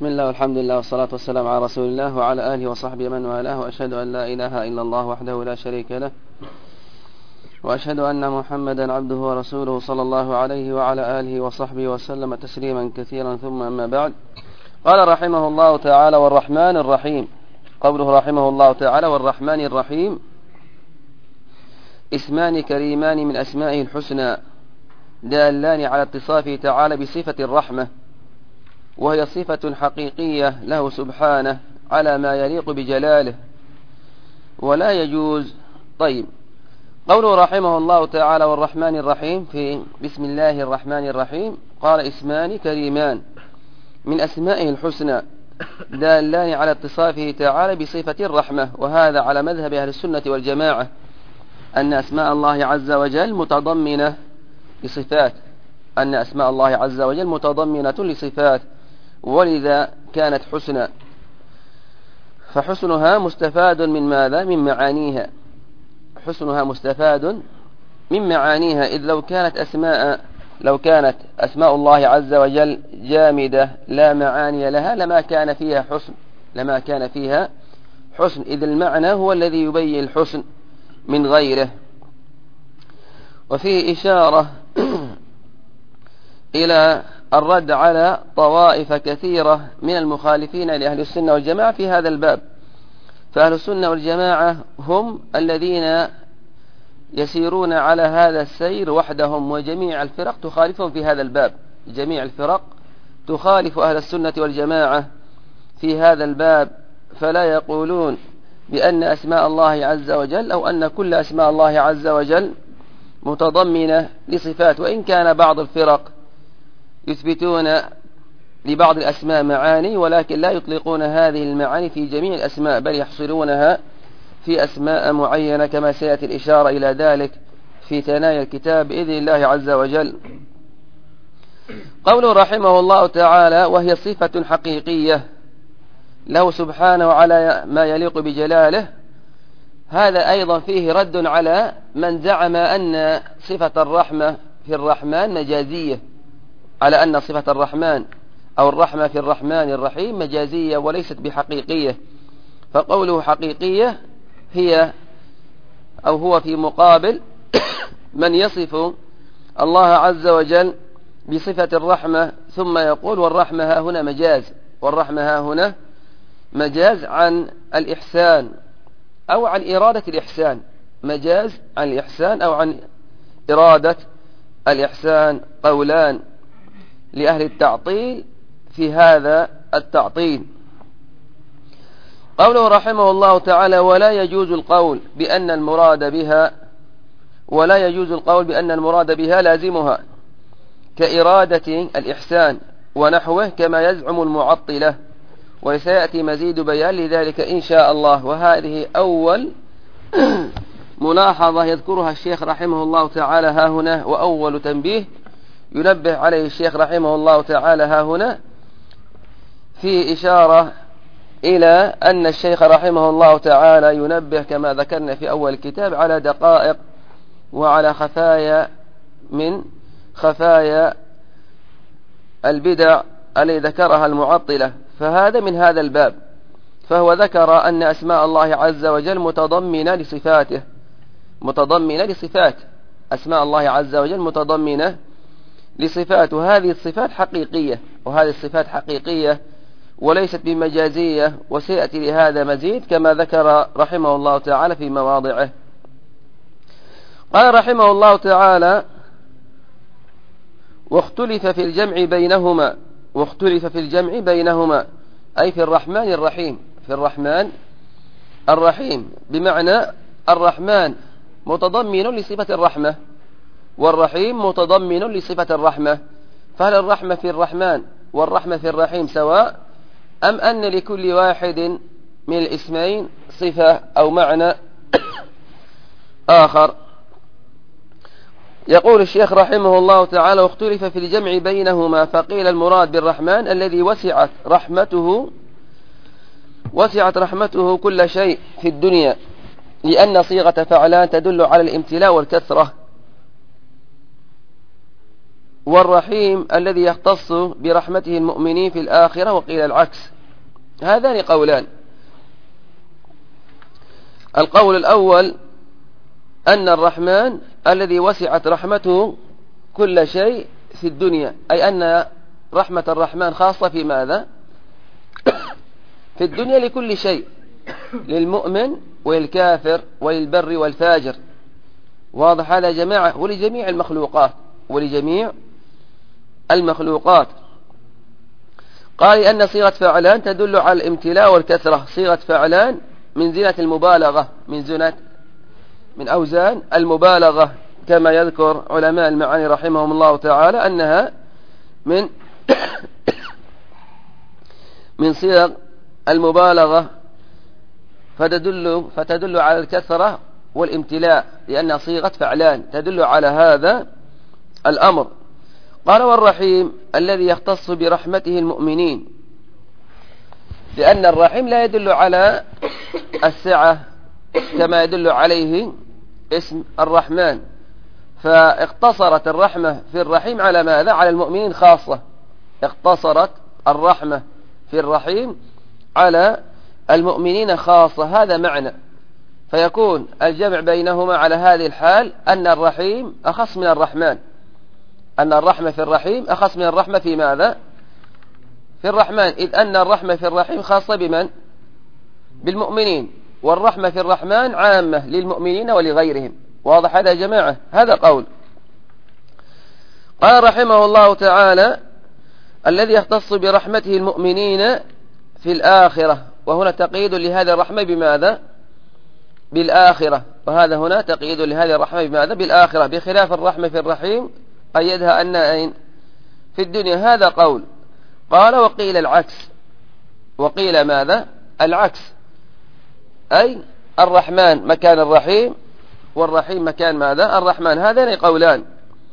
بسم الله والحمد لله والصلاة والسلام على رسول الله وعلى آله وصحبه من والاه، وأشهد أن لا إله إلا الله وحده لا شريك له، وأشهد أن محمدا عبده ورسوله صلى الله عليه وعلى آله وصحبه وسلم تسليما كثيرا. ثم أما بعد، قال رحمه الله تعالى: والرحمن الرحيم. قوله رحمه الله تعالى: والرحمن الرحيم اسمان كريمان من أسمائه الحسنى دالان على اتصافه تعالى بصفة الرحمة، وهي صفة حقيقية له سبحانه على ما يليق بجلاله ولا يجوز. طيب، قوله رحمه الله تعالى: والرحمن الرحيم، في بسم الله الرحمن الرحيم قال: اسمان كريمان من أسمائه الحسنى دالان على اتصافه تعالى بصفة الرحمة، وهذا على مذهب أهل السنة والجماعة، أن أسماء الله عز وجل متضمنة لصفات، أن أسماء الله عز وجل متضمنة لصفات، ولذا كانت حسنى، فحسنها مستفاد من ماذا؟ من معانيها. حسنها مستفاد من معانيها، إذ لو كانت أسماء الله عز وجل جامدة لا معاني لها لما كان فيها حسن، إذ المعنى هو الذي يبين الحسن من غيره. وفيه إشارة إلى الرد على طوائف كثيرة من المخالفين لأهل السنة والجماعة في هذا الباب. فأهل السنة والجماعة هم الذين يسيرون على هذا السير وحدهم، وجميع الفرق تخالفهم في هذا الباب. جميع الفرق تخالف أهل السنة والجماعة في هذا الباب، فلا يقولون بأن أسماء الله عز وجل أو أن كل أسماء الله عز وجل متضمنة لصفات، وإن كان بعض الفرق يثبتون لبعض الأسماء معاني، ولكن لا يطلقون هذه المعاني في جميع الأسماء، بل يحصرونها في أسماء معينة، كما سيأتي الإشارة إلى ذلك في ثنايا الكتاب بإذن الله عز وجل. قوله رحمه الله تعالى: وهي صفة حقيقية له سبحانه على ما يليق بجلاله، هذا أيضا فيه رد على من زعم أن صفة الرحمة في الرحمن مجازية، على أن صفة الرحمن أو الرحمة في الرحمن الرحيم مجازية وليست بحقيقية. فقوله حقيقية هو في مقابل من يصف الله عز وجل بصفة الرحمة ثم يقول: والرحمة ها هنا مجاز، والرحمة ها هنا مجاز عن الإحسان أو عن إرادة الإحسان، مجاز عن الإحسان أو عن إرادة الإحسان. قولان لأهل التعطيل في هذا التعطيل. قوله رحمه الله تعالى: ولا يجوز القول بأن المراد بها لازمها كإرادة الإحسان ونحوه، كما يزعم المعطلة، وسيأتي مزيد بيان لذلك إن شاء الله. وهذه أول ملاحظة يذكرها الشيخ رحمه الله تعالى ها هنا، وأول تنبيه ينبه عليه الشيخ رحمه الله تعالى ها هنا، في إشارة إلى أن الشيخ رحمه الله تعالى ينبه كما ذكرنا في أول الكتاب على دقائق وعلى خفايا من خفايا البدع التي ذكرها المعطلة، فهذا من هذا الباب. فهو ذكر أن أسماء الله عز وجل متضمنة لصفات أسماء الله عز وجل متضمنة لصفات، وهذه الصفات حقيقية وليست بمجازية، وسيأتي لهذا مزيد كما ذكر رحمه الله تعالى في مواضعه. قال رحمه الله تعالى: واختلف في الجمع بينهما أي في الرحمن الرحيم، بمعنى الرحمن متضمن لصفة الرحمة، والرحيم متضمن لصفة الرحمة، فهل الرحمة في الرحمن والرحمة في الرحيم سواء، أم أن لكل واحد من الاسمين صفة أو معنى آخر؟ يقول الشيخ رحمه الله تعالى: واختلف في الجمع بينهما، فقيل المراد بالرحمن الذي وسعت رحمته كل شيء في الدنيا، لأن صيغة فعلان تدل على الامتلاء والكثرة، والرحيم الذي يختص برحمته المؤمنين في الآخرة، وقيل العكس. هذان قولان. القول الأول أن الرحمن الذي وسعت رحمته كل شيء في الدنيا، أي أن رحمة الرحمن خاصة في ماذا؟ في الدنيا لكل شيء، للمؤمن وللكافر وللبر والفاجر. واضح هذا يا جماعة؟ ولجميع المخلوقات، ولجميع المخلوقات. قال أن صيغة فعلان تدل على الامتلاء والكثرة. صيغة فعلان من زينة المبالغة، من أوزان المبالغة، كما يذكر علماء المعاني رحمهم الله تعالى أنها من صيغ المبالغة، فتدل على الكثرة والامتلاء، لأنها صيغة فعلان تدل على هذا الأمر. قال والرحيم الذي يختص برحمته المؤمنين، لأن الرحيم لا يدل على السعة كما يدل عليه اسم الرحمن، فاقتصرت الرحمة في الرحيم على ماذا؟ على المؤمنين خاصة. اقتصرت الرحمة في الرحيم على المؤمنين خاصة، هذا معنى. فيكون الجمع بينهما على هذه الحال أن الرحيم أخص من الرحمن، أن الرحمة في الرحيم أخص من الرحمة في ماذا؟ في الرحمن، إذ أن الرحمة في الرحيم خاصة بمن؟ بالمؤمنين، والرحمة في الرحمن عامة للمؤمنين ولغيرهم. واضح هذا يا جماعة؟ هذا قول. قال رحمه الله تعالى الذي يختص برحمته المؤمنين في الآخرة، وهنا تقييد لهذه الرحمة بماذا؟ بالآخرة. وهذا هنا تقييد لهذه الرحمة بماذا؟ بالآخرة، بخلاف الرحمة في الرحيم قيدها أن أين؟ في الدنيا. هذا قول. قال وقيل العكس. وقيل ماذا؟ العكس، أي الرحمن مكان الرحيم، والرحيم مكان ماذا؟ الرحمن. هذين قولان.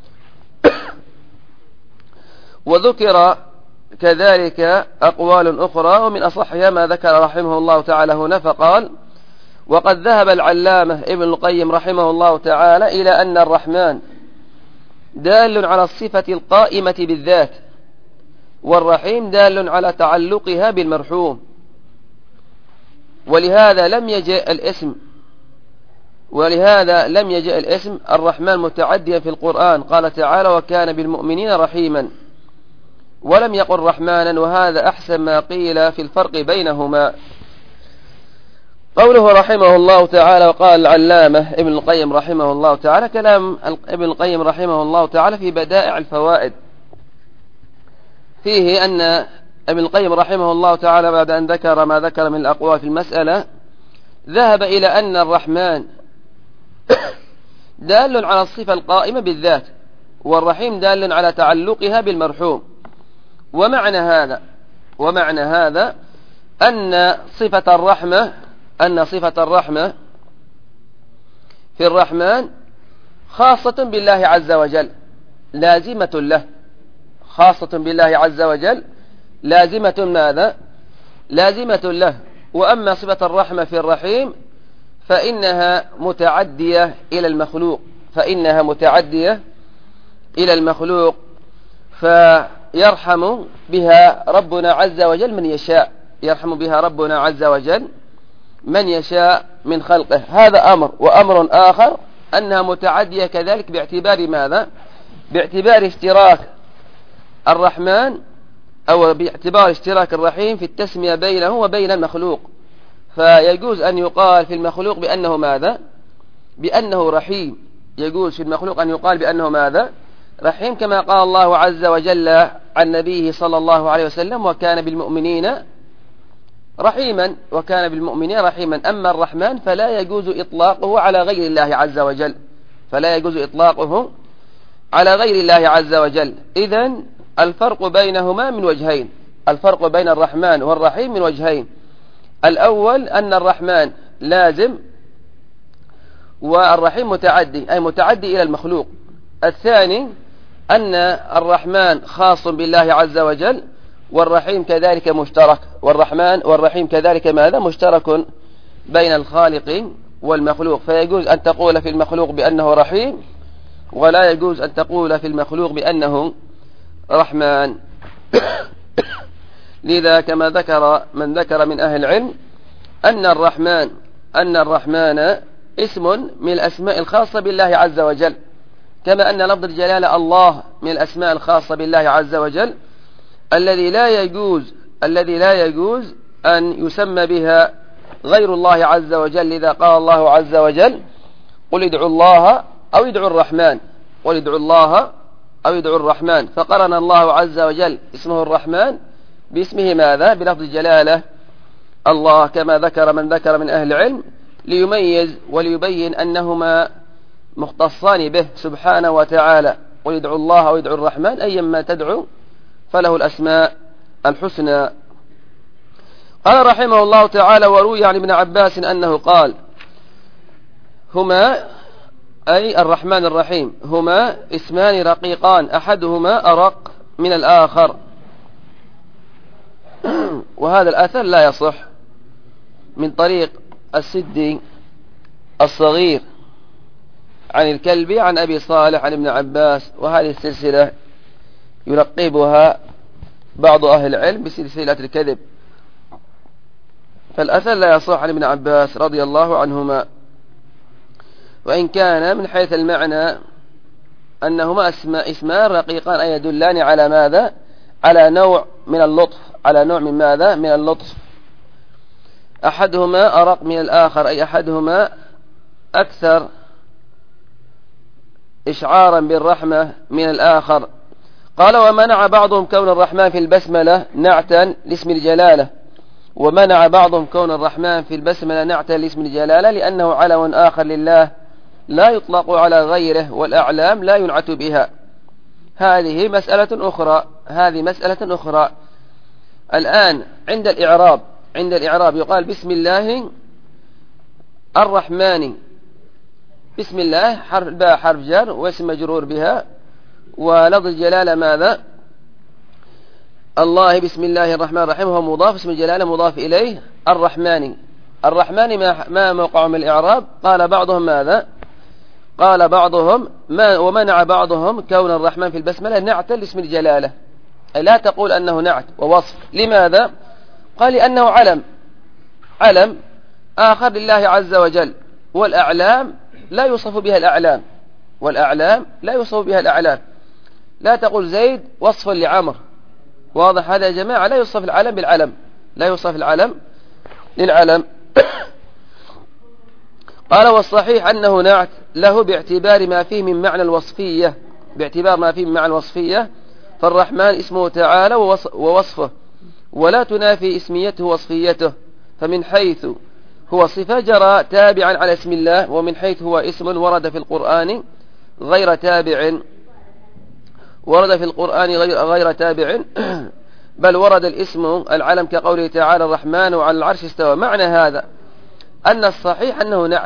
وذكر كذلك أقوال أخرى، ومن أصحها ما ذكر رحمه الله تعالى هنا، فقال وقد ذهب العلامة ابن القيم رحمه الله تعالى إلى أن الرحمن دال على الصفة القائمة بالذات، والرحيم دال على تعلقها بالمرحوم. ولهذا لم يجئ الاسم الرحمن متعديا في القرآن. قال تعالى وكان بالمؤمنين رحيما، ولم يقل رحمانا، وهذا أحسن ما قيل في الفرق بينهما. قوله رحمه الله تعالى وقال العلامة ابن القيم رحمه الله تعالى، كلام ابن القيم رحمه الله تعالى في بدائع الفوائد، فيه أن ابن القيم رحمه الله تعالى بعد أن ذكر ما ذكر من الأقوال في المسألة، ذهب إلى أن الرحمن دال على الصفة القائمة بالذات، والرحيم دال على تعلقها بالمرحوم. ومعنى هذا أن صفة الرحمة في الرحمن خاصة بالله عز وجل، لازمة له، خاصة بالله عز وجل، لازمة ماذا؟ لازمة له. وأما صفة الرحمة في الرحيم فإنها متعدية إلى المخلوق، فيرحم بها ربنا عز وجل من يشاء، يرحم بها ربنا عز وجل من يشاء من خلقه. هذا أمر. وأمر آخر أنها متعدية كذلك باعتبار ماذا؟ باعتبار اشتراك الرحمن، أو باعتبار اشتراك الرحيم في التسمية بينه وبين المخلوق. فيجوز أن يقال في المخلوق بأنه ماذا؟ بأنه رحيم. يجوز في المخلوق أن يقال بأنه ماذا؟ رحيم، كما قال الله عز وجل عن نبيه صلى الله عليه وسلم وكان بالمؤمنين رحيما. أما الرحمن فلا يجوز إطلاقه على غير الله عز وجل. إذن الفرق بينهما من وجهين، الفرق بين الرحمن والرحيم من وجهين. الأول أن الرحمن لازم، والرحيم متعدي، أي متعدي إلى المخلوق. الثاني أن الرحمن خاص بالله عز وجل، والرحيم كذلك مشترك، والرحيم كذلك ماذا؟ مشترك بين الخالق والمخلوق. فيجوز أن تقول في المخلوق بأنه رحيم، ولا يجوز أن تقول في المخلوق بأنه رحمن. لذا كما ذكر من ذكر من أهل العلم أن الرحمن اسم من الأسماء الخاصة بالله عز وجل، كما أن لفظ الجلالة الله من الأسماء الخاصة بالله عز وجل الذي لا يجوز أن يسمى بها غير الله عز وجل. لذا قال الله عز وجل قل ادعوا الله أو ادعوا الرحمن، قل ادعوا الله أو ادعوا الرحمن، فقرن الله عز وجل اسمه الرحمن باسمه ماذا؟ بلفظ الجلالة الله، كما ذكر من ذكر من أهل العلم ليميز وليبين أنهما مختصان به سبحانه وتعالى. قل ادعوا الله أو ادعوا الرحمن، أيما تدعو فله الأسماء الحسنى. قال رحمه الله تعالى: وروي عن ابن عباس أنه قال: هما أي الرحمن الرحيم هما اسمان رقيقان أحدهما أرق من الآخر. وهذا الأثر لا يصح من طريق السدي الصغير عن الكلبي عن أبي صالح عن ابن عباس، وهذه السلسلة يلقبها بعض أهل العلم بسلسلة الكذب، فالأثر لا يصح عن ابن عباس رضي الله عنهما. وإن كان من حيث المعنى أنهما اسمان رقيقان أي يدلان على ماذا؟ على نوع من اللطف، على نوع من ماذا؟ من اللطف. أحدهما أرق من الآخر أي أحدهما أكثر إشعارا بالرحمة من الآخر. قال: ومنع بعضهم كون الرحمن في البسملة نعتا لاسم الجلالة، ومنع بعضهم كون الرحمن في البسملة نعتا لاسم الجلالة لأنه علم آخر لله لا يطلق على غيره، والأعلام لا ينعت بها. هذه مسألة أخرى. الآن عند الإعراب يقال بسم الله الرحمن، بسم الله حرف باء حرف جر واسم مجرور بها، ولفظ الجلالة ماذا؟ الله بسم الله الرحمن الرحيم هو مضاف، اسم الجلالة مضاف إليه. الرحمن ما موقع من الإعراب؟ قال بعضهم ماذا؟ قال بعضهم ومنع بعضهم كون الرحمن في البسملة نعتا لاسم الجلالة، لا تقول أنه نعت ووصف. لماذا؟ قال: لأنه علم آخر لله عز وجل، والأعلام لا يوصف بها الأعلام، لا تقول زيد وصفا لعمر، واضح هذا يا جماعة؟ لا يوصف العلم بالعلم، لا يوصف العلم للعلم. قال: والصحيح أنه نعت له باعتبار ما فيه من معنى الوصفية، فالرحمن اسمه تعالى ووصفه، ولا تنافي اسميته وصفيته، فمن حيث هو صفة جرى تابعا على اسم الله، ومن حيث هو اسم ورد في القرآن غير تابع بل ورد الاسم العلم كقوله تعالى: الرحمن وعلى العرش استوى. معنى هذا أن الصحيح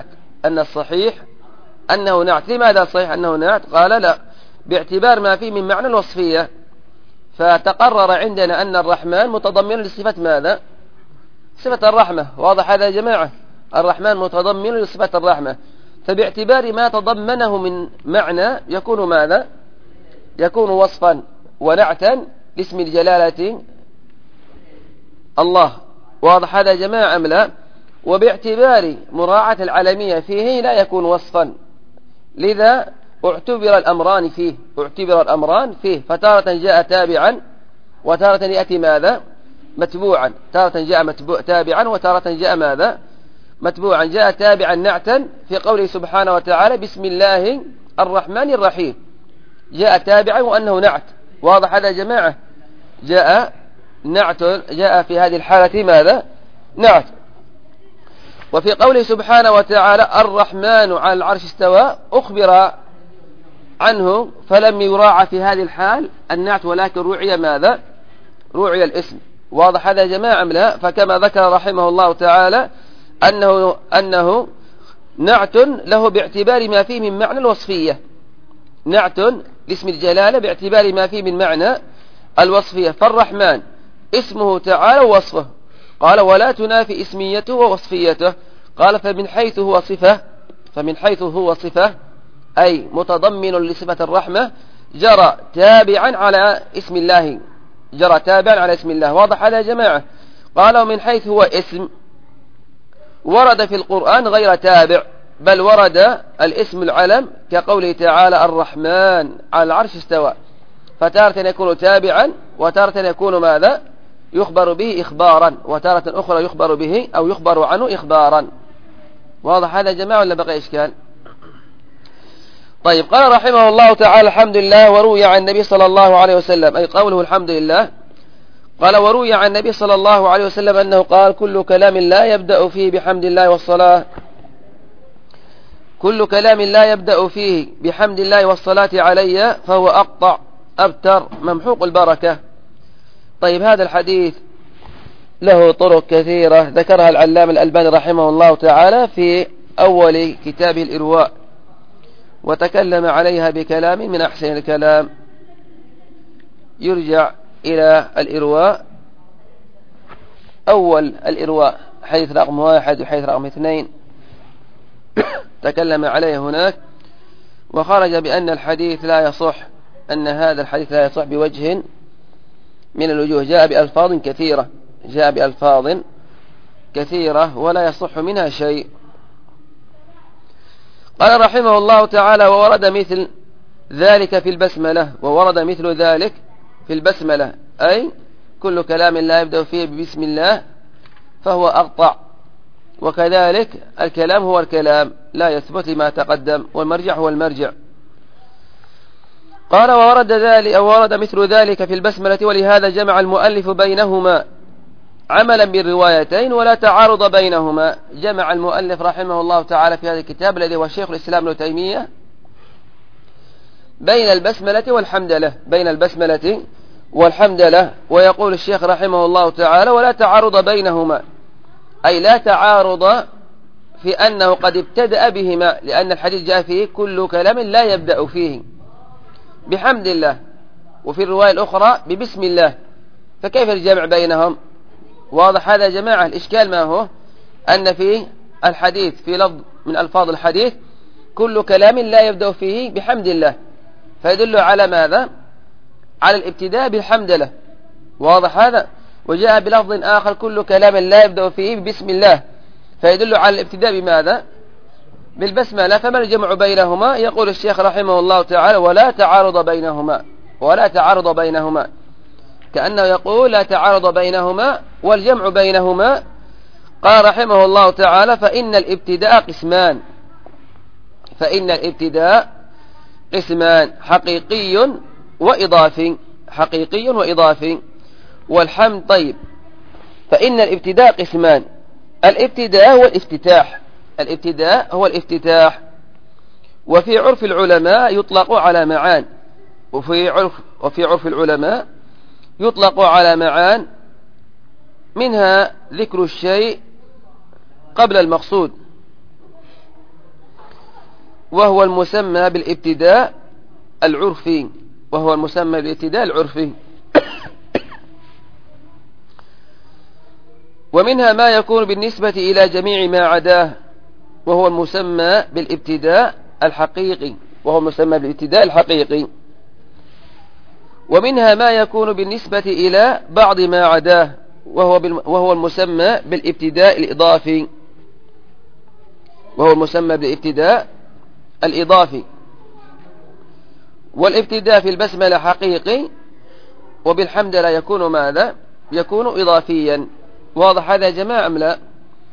أنه نعت. لماذا صحيح أنه نعت؟ قال: لا، باعتبار ما فيه من معنى الوصفية، فتقرر عندنا أن الرحمن متضمن لصفة ماذا؟ صفة الرحمة. واضح هذا يا جماعة؟ الرحمن متضمن لصفة الرحمة، فباعتبار ما تضمنه من معنى يكون ماذا؟ يكون وصفا ونعتا لاسم الجلالة الله. واضح هذا يا جماعة أم لا؟ وباعتبار مراعاة العالمية فيه لا يكون وصفا، لذا اعتبر الأمران فيه، فتارة جاء تابعا وتارة يأتي ماذا؟ متبوعا، تارة جاء تابعا وتارة جاء ماذا؟ متبوعا. جاء تابعا نعتا في قوله سبحانه وتعالى: بسم الله الرحمن الرحيم، جاء تابعا وأنه نعت. واضح هذا يا جماعة؟ جاء في هذه الحالة ماذا؟ نعت. وفي قوله سبحانه وتعالى: الرحمن على العرش استوى، أخبر عنه فلم يراعى في هذه الحال النعت، ولكن روعي ماذا؟ روعي الاسم. واضح هذا يا جماعة أم لا؟ فكما ذكر رحمه الله تعالى أنه نعت له باعتبار ما فيه من معنى الوصفية، نعت لاسم الجلالة باعتبار ما فيه من معنى الوصفية، فالرحمن اسمه تعالى ووصفه. قال: ولا تنافي اسميته ووصفيته. قال: فمن حيث هو صفة أي متضمن لصفة الرحمة جرى تابعا على اسم الله، جرى تابعا على اسم الله. واضح هذا يا جماعة؟ قالوا من حيث هو اسم ورد في القرآن غير تابع، بل ورد الاسم العلم كقوله تعالى الرحمن على العرش استوى، فتارة يكون تابعا وتارة يكون ماذا؟ يخبر به إخبارا، وتارة أخرى يخبر به أو يخبر عنه إخبارا. واضح هذا يا جماعة ولا بقى إشكال؟ طيب، قال رحمه الله تعالى الحمد لله وروي عن النبي صلى الله عليه وسلم، أي قوله الحمد لله. قال وروي عن النبي صلى الله عليه وسلم أنه قال كل كلام لا يبدأ فيه بحمد الله والصلاة، كل كلام لا يبدأ فيه بحمد الله والصلاة علي فهو أقطع أبتر ممحوق البركة. طيب، هذا الحديث له طرق كثيرة ذكرها العلامة الألباني رحمه الله تعالى في أول كتابه الإرواء، وتكلم عليها بكلام من أحسن الكلام. يرجع إلى الإرواء، أول الإرواء حديث رقم 1 وحديث رقم 2 تكلم عليه هناك، وخرج بأن الحديث لا يصح، أن هذا الحديث لا يصح بوجه من الوجوه، جاء بألفاظ كثيرة، جاء بألفاظ كثيرة ولا يصح منها شيء. قال رحمه الله تعالى وورد مثل ذلك في البسملة، وورد مثل ذلك في البسملة، أي كل كلام لا يبدأ فيه بسم الله فهو أقطع، وكذلك الكلام هو الكلام لا يثبت لما تقدم، والمرجع هو المرجع. قال وورد ذلك أو ورد مثل ذلك في البسملة، ولهذا جمع المؤلف بينهما عملا بالروايتين ولا تعارض بينهما. جمع المؤلف رحمه الله تعالى في هذا الكتاب الذي هو شيخ الإسلام ابن تيمية بين البسملة والحمدلة، بين البسملة والحمدلة. ويقول الشيخ رحمه الله تعالى ولا تعارض بينهما، أي لا تعارض في أنه قد ابتدأ بهما، لأن الحديث جاء فيه كل كلام لا يبدأ فيه بحمد الله، وفي الرواية الأخرى ببسم الله، فكيف الجمع بينهم؟ واضح هذا يا جماعة؟ الإشكال ما هو؟ أن في الحديث في لفظ من ألفاظ الحديث كل كلام لا يبدأ فيه بحمد الله، فيدل على ماذا؟ على الابتداء بالحمد لله. واضح هذا؟ وجاء بلفظ آخر كل كلام لا يبدأ فيه بسم الله، فيدل على الابتداء بماذا؟ بالبسملة. فما الجمع بينهما؟ يقول الشيخ رحمه الله تعالى ولا تعارض بينهما، ولا تعارض بينهما، كأنه يقول لا تعارض بينهما والجمع بينهما. قال رحمه الله تعالى فإن الابتداء قسمان، فإن الابتداء قسمان حقيقي وإضافي، حقيقي وإضافي. والحمد طيب، فإن الابتداء قسمان، الابتداء هو الافتتاح، الابتداء هو الافتتاح، وفي عرف العلماء يطلق على معان، وفي عرف العلماء يطلق على معان، منها ذكر الشيء قبل المقصود، وهو المسمى بالابتداء العرفي، وهو المسمى بالابتداء العرفي. ومنها ما يكون بالنسبة إلى جميع ما عداه، وهو المسمى بالابتداء الحقيقي، وهو المسمى بالابتداء الحقيقي. ومنها ما يكون بالنسبة إلى بعض ما عداه، وهو المسمى بالابتداء الإضافي، وهو المسمى بالابتداء الإضافي. والابتداء في البسملة حقيقي، وبالحمد لا يكون ماذا؟ يكون إضافيا. واضح هذا يا جماعة أم لا؟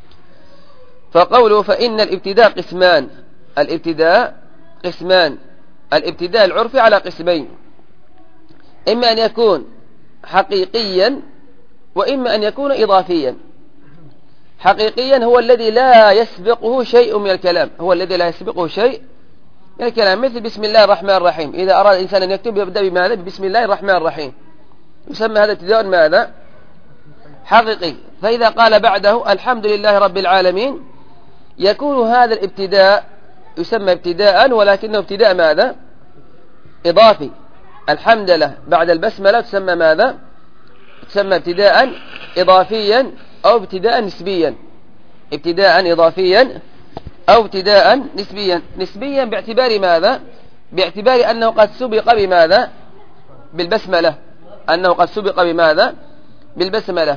فقوله فإن الابتداء قسمان، الابتداء قسمان، الابتداء العرفي على قسمين، إما أن يكون حقيقيا وإما أن يكون إضافيا. حقيقيا هو الذي لا يسبقه شيء من الكلام، هو الذي لا يسبقه شيء من الكلام، مثل بسم الله الرحمن الرحيم. إذا أراد الإنسان أن يكتب يبدأ بماذا؟ بسم الله الرحمن الرحيم، يسمى هذا ابتداء ماذا؟ حقيقي. فإذا قال بعده الحمد لله رب العالمين، يكون هذا الابتداء يسمى ابتداء، ولكنه ابتداء ماذا؟ إضافي. الحمد لله بعد البسملة تسمى ماذا؟ تسمى ابتداء إضافيا أو ابتداء نسبيا، ابتداء إضافيا أو ابتداء نسبيا. نسبيا باعتبار ماذا؟ باعتبار أنه قد سبق بماذا؟ بالبسملة. أنه قد سبق بماذا؟ بالبسملة.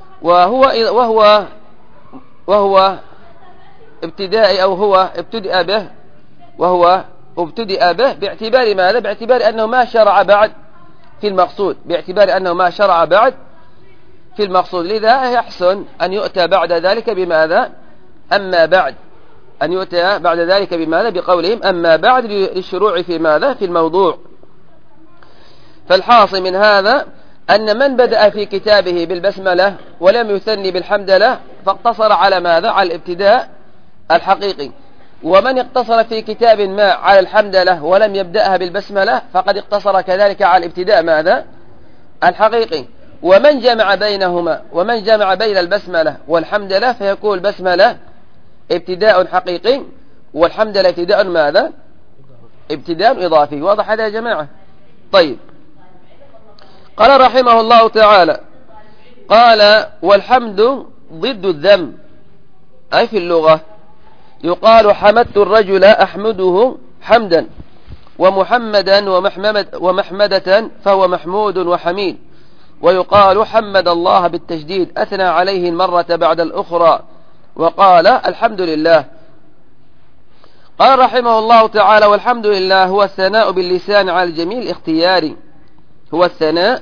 وهو ابتدائي، أو هو ابتدأ به، وهو ابتدأ به باعتبار ماذا؟ باعتبار أنه ما شرع بعد في المقصود، باعتبار أنه ما شرع بعد في المقصود. لذا يحسن أن يؤتى بعد ذلك بماذا؟ أما بعد. أن يؤتى بعد ذلك بماذا؟ بقولهم أما بعد، للشروع في ماذا؟ في الموضوع. فالحاصل من هذا أن من بدأ في كتابه بالبسملة ولم يثني بالحمدلة فاقتصر على ماذا؟ على الابتداء الحقيقي. ومن اقتصر في كتاب ما على الحمدلة ولم يبدأها بالبسملة فقد اقتصر كذلك على الابتداء ماذا؟ الحقيقي. ومن جمع بينهما، ومن جمع بين البسملة والحمدلة فيكون البسملة ابتداء حقيقي والحمدلة ابتداء ماذا؟ ابتداء إضافي. واضح هذا يا جماعة؟ طيب، قال رحمه الله تعالى: قال: والحمد ضد الذم، أي في اللغة يقال حمدت الرجل أحمده حمدا، ومحمدا ومحمدة فهو محمود وحميد. ويقال حمد الله بالتشديد، أثنى عليه المرة بعد الأخرى، وقال الحمد لله. قال رحمه الله تعالى: والحمد لله هو الثناء باللسان على الجميل الاختياري. هو الثناء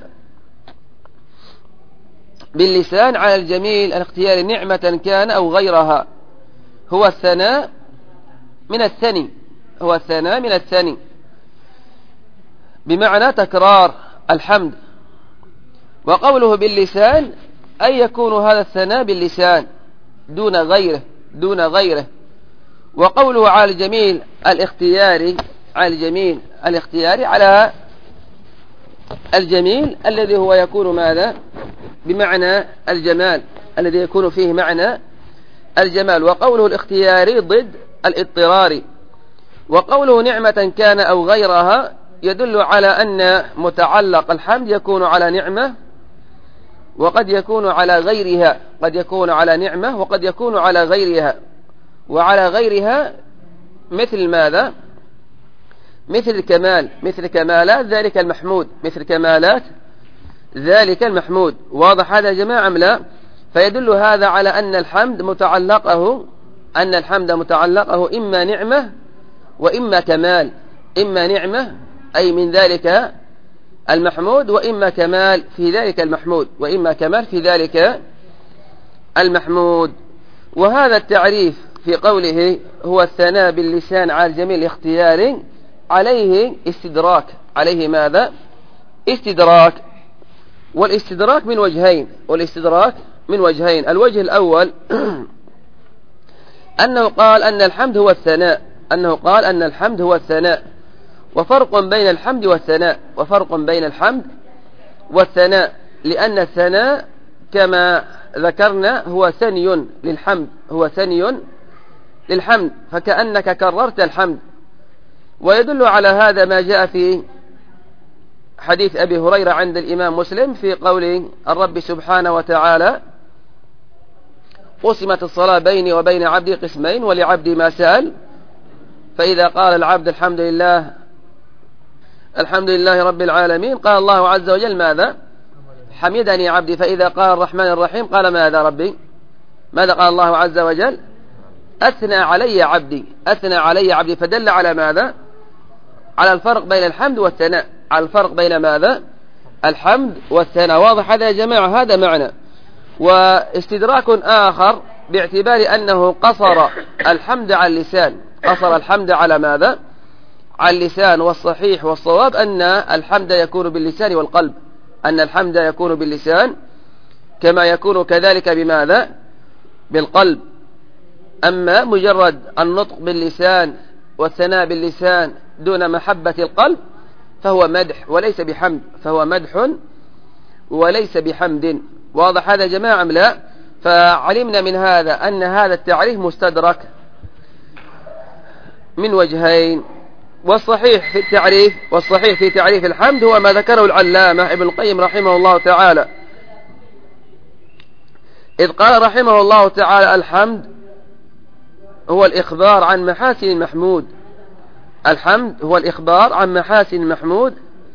باللسان على الجميل الاختياري، نعمة كان أو غيرها. هو الثناء من الثني، هو الثناء من الثني، بمعنى تكرار الحمد. وقوله باللسان أي يكون هذا الثناء باللسان دون غيره، دون غيره. وقوله على الجميل الاختياري، على الجميل الاختياري، على الجميل الذي هو يكون ماذا؟ بمعنى الجمال، الذي يكون فيه معنى الجمال. وقوله الاختياري ضد الاضطراري. وقوله نعمة كان أو غيرها يدل على أن متعلق الحمد يكون على نعمة وقد يكون على غيرها، قد يكون على نعمة وقد يكون على غيرها. وعلى غيرها مثل ماذا؟ مثل الكمال، مثل كمالات ذلك المحمود، مثل كمالات ذلك المحمود. واضح هذا يا جماعة أم لا؟ فيدل هذا على أن الحمد متعلقه، أن الحمد متعلقه إما نعمة وإما كمال، إما نعمة أي من ذلك المحمود، وإما كمال في ذلك المحمود، وإما كمال في ذلك المحمود. وهذا التعريف في قوله هو الثناء باللسان على الجميل اختياري عليه استدراك، عليه ماذا؟ استدراك. والاستدراك من وجهين، والاستدراك من وجهين. الوجه الأول أنه قال أن الحمد هو الثناء، أنه قال أن الحمد هو الثناء. وفرق بين الحمد والثناء، وفرق بين الحمد والثناء، لأن الثناء كما ذكرنا هو ثني للحمد، هو ثني للحمد، فكأنك كررت الحمد. ويدل على هذا ما جاء في حديث أبي هريرة عند الإمام مسلم في قول الرب سبحانه وتعالى: قسمت الصلاة بيني وبين عبدي قسمين ولعبدي ما سأل. فإذا قال العبد الحمد لله، الحمد لله رب العالمين، قال الله عز وجل ماذا؟ حمدني عبدي. فإذا قال الرحمن الرحيم قال ماذا ربي؟ ماذا قال الله عز وجل؟ أثنى علي عبدي، أثنى علي عبدي. فدل على ماذا؟ على الفرق بين الحمد والثناء، على الفرق بين ماذا؟ الحمد والثناء. واضح هذا يا جماعة؟ هذا معنى. واستدراك آخر باعتبار أنه قصر الحمد على اللسان، قصر الحمد على ماذا؟ على اللسان. والصحيح والصواب أن الحمد يكون باللسان والقلب، أن الحمد يكون باللسان كما يكون كذلك بماذا؟ بالقلب. أما مجرد النطق باللسان والثناء باللسان دون محبة القلب فهو مدح وليس بحمد، فهو مدح وليس بحمد. واضح هذا يا جماعة أم لا؟ فعلمنا من هذا أن هذا التعريف مستدرك من وجهين. والصحيح في التعريف، والصحيح في تعريف الحمد هو ما ذكره العلامة ابن القيم رحمه الله تعالى، إذ قال رحمه الله تعالى: الحمد هو الإخبار عن محاسن المحمود. الحمد هو الإخبار عن محاسن المحمود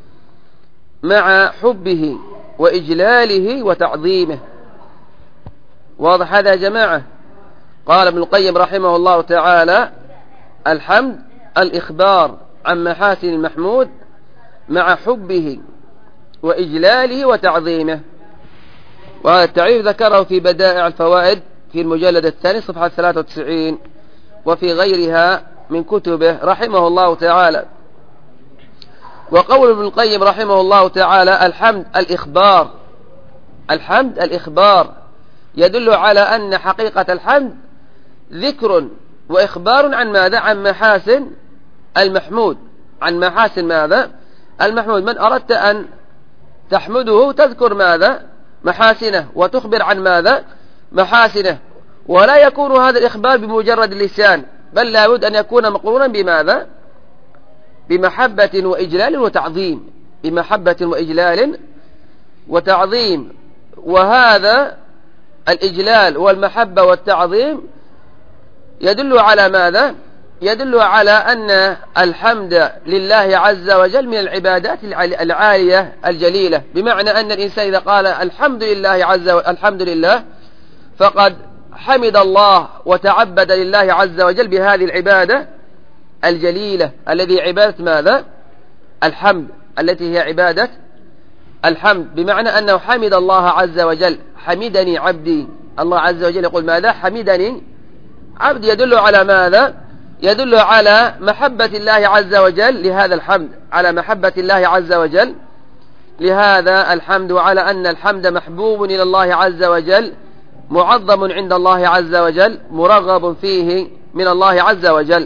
مع حبه وإجلاله وتعظيمه. واضح هذا يا جماعة؟ قال ابن القيم رحمه الله تعالى: الحمد الإخبار عن محاسن المحمود مع حبه وإجلاله وتعظيمه. وهذا التعريف ذكره في بدائع الفوائد في المجلد الثاني صفحة 93 وفي غيرها من كتبه رحمه الله تعالى. وقول ابن القيم رحمه الله تعالى: الحمد الإخبار. الحمد الإخبار يدل على أن حقيقة الحمد ذكر وإخبار عن ماذا؟ عن محاسن المحمود. عن محاسن ماذا؟ المحمود. من أردت أن تحمده تذكر ماذا؟ محاسنه، وتخبر عن ماذا؟ محاسنه. ولا يكون هذا الإخبار بمجرد اللسان، بل لا بد أن يكون مقرونا بماذا؟ بمحبة وإجلال وتعظيم. بمحبة وإجلال وتعظيم. وهذا الإجلال والمحبة والتعظيم يدل على ماذا؟ يدل على أن الحمد لله عز وجل من العبادات العالية الجليلة، بمعنى أن الإنسان إذا قال الحمد لله عز وجل الحمد لله فقد حمد الله وتعبد لله عز وجل بهذه العبادة الجليلة الذي عبادة ماذا؟ الحمد، التي هي عبادة الحمد، بمعنى أنه حمد الله عز وجل. حمدني عبدي. الله عز وجل يقول ماذا؟ حمدني عبدي. يدل على ماذا؟ يدل على محبة الله عز وجل لهذا الحمد، على محبة الله عز وجل لهذا الحمد، وعلى أن الحمد محبوب إلى الله عز وجل، معظم عند الله عز وجل، مرغب فيه من الله عز وجل.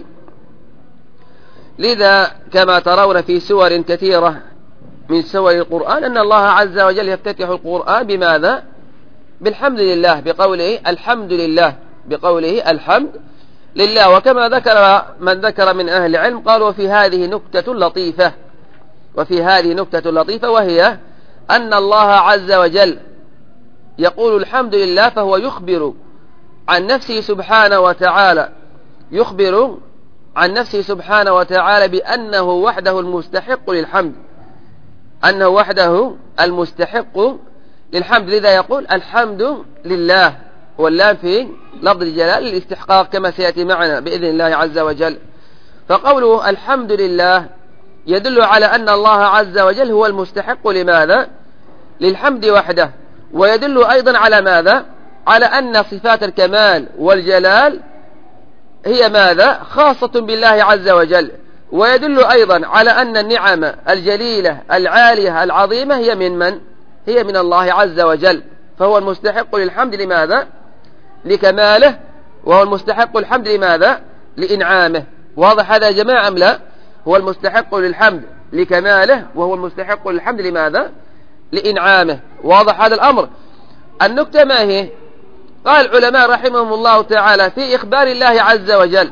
لذا كما ترون في سور كثيرة من سور القرآن أن الله عز وجل يفتتح القرآن بماذا؟ بالحمد لله، بقوله الحمد لله، بقوله الحمد لله. وكما ذكر من ذكر من أهل العلم قالوا في هذه نكتة لطيفة، وفي هذه نكتة لطيفة، وهي أن الله عز وجل يقول الحمد لله فهو يخبر عن نفسه سبحانه وتعالى، يخبر عن نفسه سبحانه وتعالى بأنه وحده المستحق للحمد، أنه وحده المستحق للحمد. لذا يقول الحمد لله، واللام في لفظ الجلال للاستحقاق كما سيأتي معنا بإذن الله عز وجل. فقوله الحمد لله يدل على أن الله عز وجل هو المستحق لماذا؟ للحمد وحده. ويدل أيضا على ماذا؟ على أن صفات الكمال والجلال هي ماذا؟ خاصة بالله عز وجل. ويدل أيضا على أن النعم الجليلة العالية العظيمة هي من من؟ هي من الله عز وجل. فهو المستحق للحمد لماذا؟ لكماله. وهو المستحق الحمد لماذا؟ لإنعامه. واضح هذا يا جماعة أم لا؟ هو المستحق للحمد لكماله، وهو المستحق للحمد لماذا؟ لإنعامه. واضح هذا الأمر. النكتة ما هي؟ قال العلماء رحمهم الله تعالى في إخبار الله عز وجل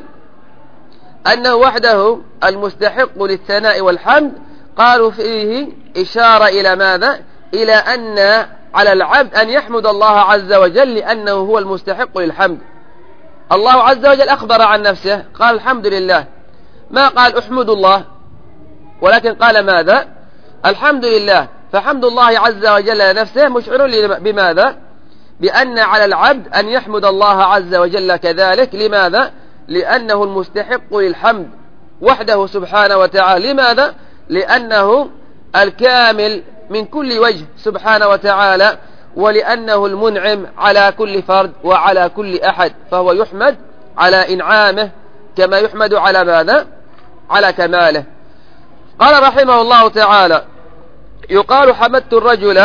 أنه وحده المستحق للثناء والحمد، قالوا فيه إشارة إلى ماذا؟ إلى أن على العبد أن يحمد الله عز وجل لأنه هو المستحق للحمد. الله عز وجل أخبر عن نفسه قال الحمد لله، ما قال أحمد الله، ولكن قال ماذا؟ الحمد لله. فحمد الله عز وجل لنفسه مشعر بماذا؟ بأن على العبد أن يحمد الله عز وجل كذلك. لماذا؟ لأنه المستحق للحمد وحده سبحانه وتعالى. لماذا؟ لأنه الكامل من كل وجه سبحانه وتعالى، ولأنه المنعم على كل فرد وعلى كل أحد، فهو يحمد على إنعامه كما يحمد على ماذا؟ على كماله. قال رحمه الله تعالى: يقال حمدت الرجل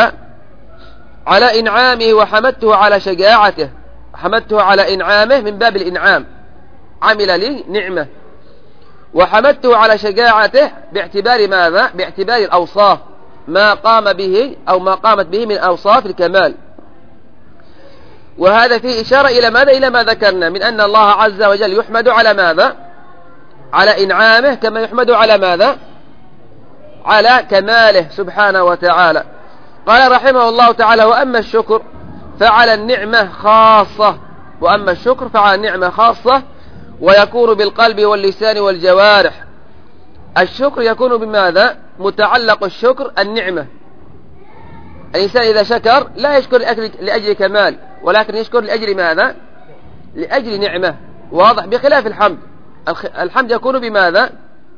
على إنعامه وحمدته على شجاعته. حمدته على إنعامه من باب الإنعام، عمل لي نعمة. وحمدته على شجاعته باعتبار ماذا؟ باعتبار الأوصاف، ما قام به أو ما قامت به من أوصاف الكمال. وهذا فيه إشارة إلى ماذا؟ إلى ما ذكرنا من أن الله عز وجل يحمد على ماذا؟ على إنعامه كما يحمد على ماذا؟ على كماله سبحانه وتعالى. قال رحمه الله تعالى: وأما الشكر فعلى النعمة خاصة. وأما الشكر فعلى النعمة خاصة. ويكون بالقلب واللسان والجوارح. الشكر يكون بماذا؟ متعلق الشكر النعمة. الإنسان إذا شكر لا يشكر لأجل كمال، ولكن يشكر لأجل ماذا؟ لأجل نعمة. واضح؟ بخلاف الحمد. الحمد يكون بماذا؟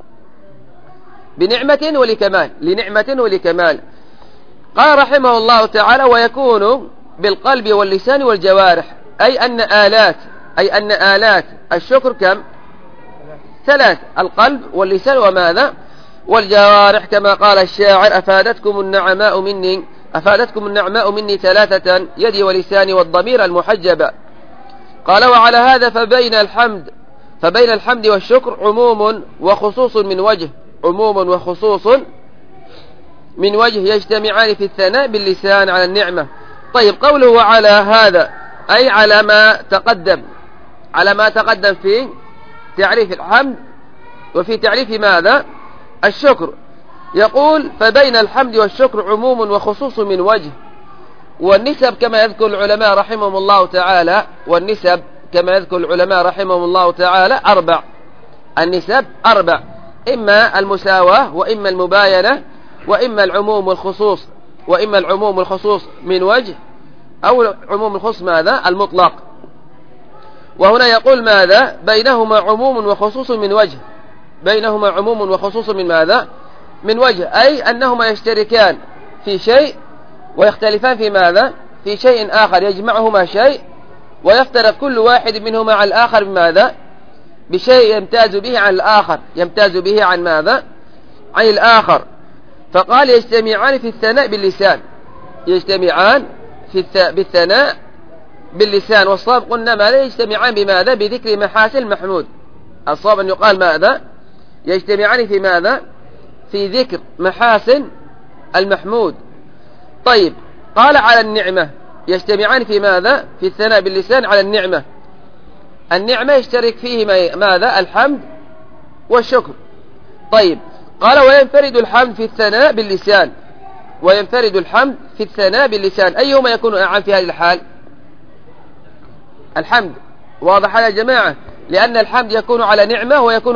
بنعمة ولكمال، لنعمة ولكمال. قال رحمه الله تعالى: ويكون بالقلب واللسان والجوارح، أي أن آلات الشكر كم؟ 3: القلب واللسان وماذا؟ والجوارح، كما قال الشاعر: أفادتكم النعماء مني 3: يدي ولساني والضمير المحجب. قال: وعلى هذا فبين الحمد والشكر عموم وخصوص من وجه يجتمعان في الثناء باللسان على النعمة. طيب، قوله وعلى هذا أي على ما تقدم في تعريف الحمد وفي تعريف ماذا؟ الشكر. يقول: فبين الحمد والشكر عموم وخصوص من وجه. والنسب كما يذكر العلماء رحمهم الله تعالى 4. النسب 4: إما المساواة، وإما المباينة، وإما العموم والخصوص من وجه، أو عموم الخصوص ماذا؟ المطلق. وهنا يقول ماذا؟ بينهما عموم وخصوص من وجه. من ماذا؟ من وجه، أي أنهما يشتركان في شيء ويختلفان في ماذا؟ في شيء آخر، يجمعهما شيء ويفترق كل واحد منهما على الآخر بماذا؟ بشيء يمتاز به عن ماذا؟ عن الآخر. فقال: يجتمعان في الثناء باللسان. والصواب قلنا ماذا؟ يجتمعان بماذا؟ بذكر محاسن المحمود. الصواب أن يقال ماذا؟ يجتمعان في ماذا؟ في ذكر محاسن المحمود. طيب، قال: على النعمة. يجتمعان في ماذا؟ في الثناء باللسان على النعمة. النعمة يشترك فيه ماذا؟ الحمد والشكر. طيب، قال: وينفرد الحمد في الثناء باللسان. أيهما يكون أعم في هذه الحال؟ الحمد. واضح يا جماعة؟ لأن الحمد يكون على نعمة ويكون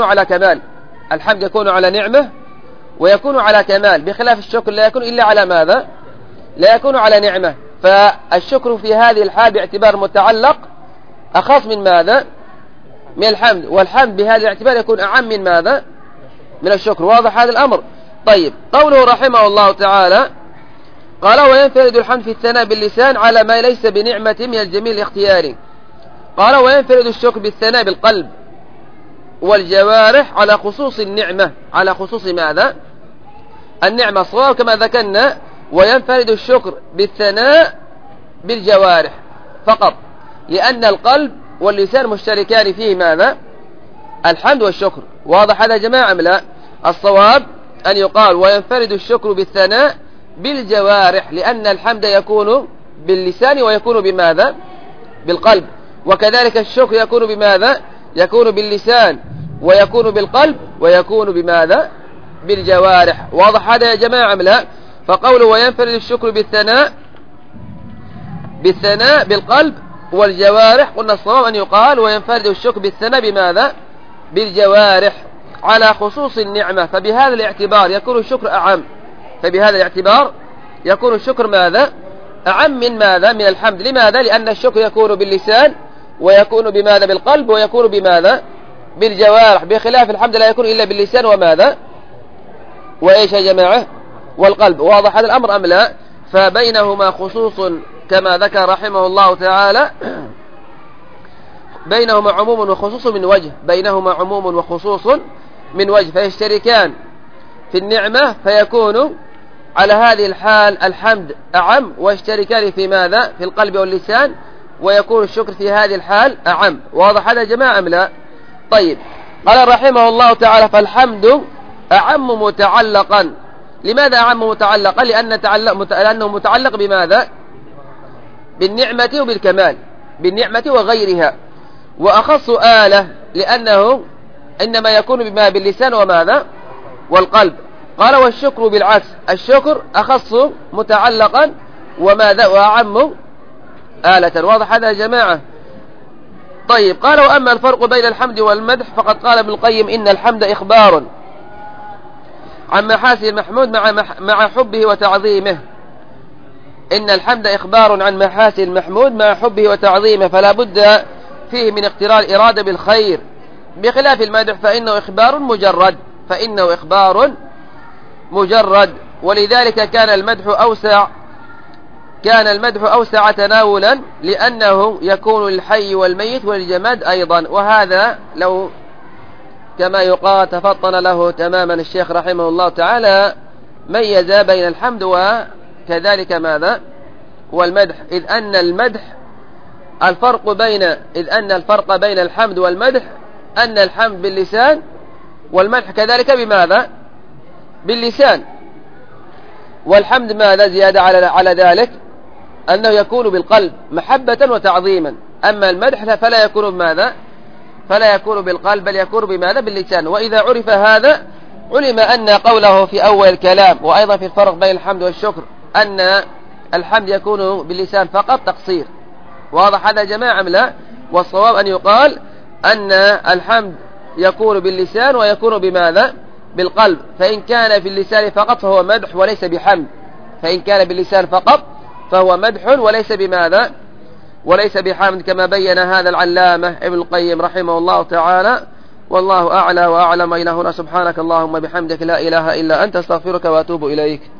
على كمال. بخلاف الشكر لا يكون إلا على ماذا؟ لا يكون على نعمة. فالشكر في هذه الحال باعتبار متعلق أخص من ماذا؟ من الحمد. والحمد بهذا الاعتبار يكون أعم من ماذا؟ من الشكر. واضح هذا الأمر؟ طيب، قوله رحمه الله تعالى: قال: وينفرد الحمد في الثناء باللسان على ما ليس بنعمة من الجميل الاختياري. قال: وينفرد الشكر بالثناء بالقلب والجوارح على خصوص النعمة. على خصوص ماذا؟ النعمة. صواب كما ذكرنا: وينفرد الشكر بالثناء بالجوارح فقط، لأن القلب واللسان مشتركان فيه ماذا؟ الحمد والشكر. واضح هذا يا جماعة أم لا؟ الصواب أن يقال: وينفرد الشكر بالثناء بالجوارح، لأن الحمد يكون باللسان ويكون بماذا؟ بالقلب. وكذلك الشكر يكون بماذا؟ يكون باللسان ويكون بالقلب ويكون بماذا؟ بالجوارح. واضح هذا يا جماعة أم لا؟ فقوله: وينفرد الشكر بالثناء بالقلب والجوارح، قلنا الصواب أن يقال: وينفرد الشكر بالثناء بماذا؟ بالجوارح على خصوص النعمة. فبهذا الاعتبار يكون الشكر ماذا؟ أعم من ماذا؟ من الحمد. لماذا؟ لأن الشكر يكون باللسان ويكون بماذا؟ بالقلب ويكون بماذا؟ بالجوارح. بخلاف الحمد لا يكون إلا باللسان وماذا؟ وإيش يا جماعة؟ والقلب. واضح هذا الأمر أم لا؟ فبينهما خصوص كما ذكر رحمه الله تعالى، بينهما عموم وخصوص من وجه، فيشتركان في النعمة، فيكون على هذه الحال الحمد أعم، ويشتركان في ماذا؟ في القلب واللسان، ويكون الشكر في هذه الحال أعم. واضح هذا يا جماعة أم لا؟ طيب، قال رحمه الله تعالى: فالحمد أعم متعلقا. لماذا أعم متعلقا؟ لأنه متعلق بماذا؟ بالنعمة وبالكمال، بالنعمة وغيرها. وأخص آلة، لأنه إنما يكون بما باللسان وماذا؟ والقلب. قال: والشكر بالعكس، الشكر أخص متعلقا وماذا؟ وأعم آلة. واضح هذا يا جماعة؟ طيب، قال وأما الفرق بين الحمد والمدح فقد قال ابن القيم إن الحمد إخبار عن محاسن المحمود مع حبه وتعظيمه. إن الحمد إخبار عن محاسن المحمود مع حبه وتعظيمه، فلا بد فيه من اقتران الإرادة بالخير، بخلاف المدح فإنه إخبار مجرد. ولذلك كان المدح أوسع تناولا، لأنه يكون للحي والميت وللجماد أيضا. وهذا لو كما يقال تفطن له تماما الشيخ رحمه الله تعالى، ميز بين الحمد وكذلك ماذا والمدح، إذ أن الفرق بين الحمد والمدح أن الحمد باللسان، والمدح كذلك بماذا؟ باللسان. والحمد ماذا زيادة على ذلك؟ أنه يكون بالقلب محبة وتعظيما. أما المدح فلا يكون بماذا؟ فلا يكون بالقلب، بل يكون بماذا؟ باللسان. وإذا عرف هذا علم أن قوله في أول الكلام وأيضا في الفرق بين الحمد والشكر أن الحمد يكون باللسان فقط تقصير. واضح هذا يا جماعة أم لا؟ والصواب أن يقال أن الحمد يكون باللسان ويكون بماذا؟ بالقلب. فإن كان في اللسان فقط فهو مدح وليس بحمد، فإن كان باللسان فقط فهو مدح وليس بماذا؟ وليس بحمد، كما بين هذا العلامة ابن القيم رحمه الله تعالى. والله أعلى وأعلم. إلى هنا سبحانك اللهم بحمدك لا إله إلا أنت، استغفرك وأتوب إليك.